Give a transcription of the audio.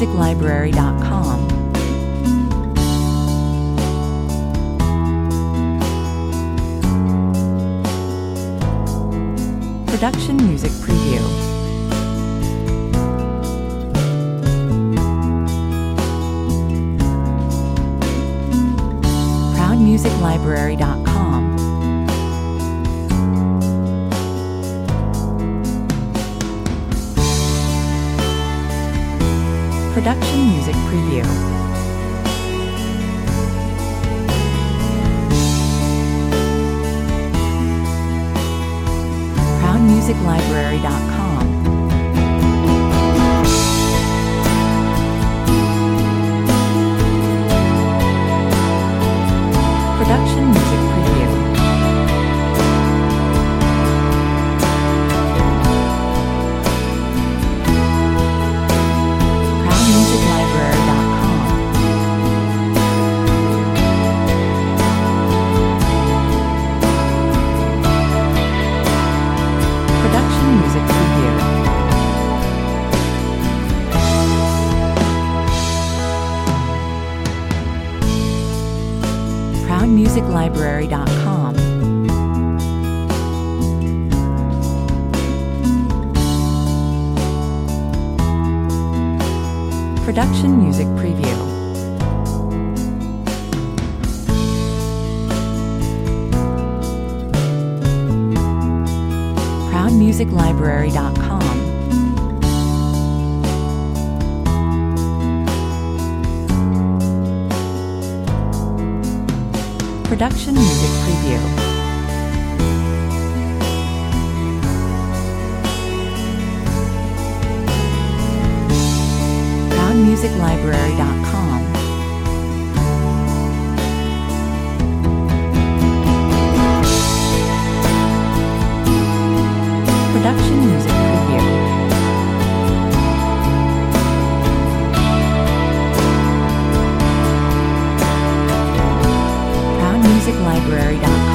ProudMusicLibrary.com. Production Music Preview. ProudMusicLibrary.com. Production Music Preview. ProudMusicLibrary.com. Production Music Preview. ProudMusicLibrary.com. Production Music Preview. ProudMusicLibrary.com. Production Music Preview. ProudMusicLibrary.com. Production Music Preview. ProudMusicLibrary.com. Production Music Preview. ProudMusicLibrary.com.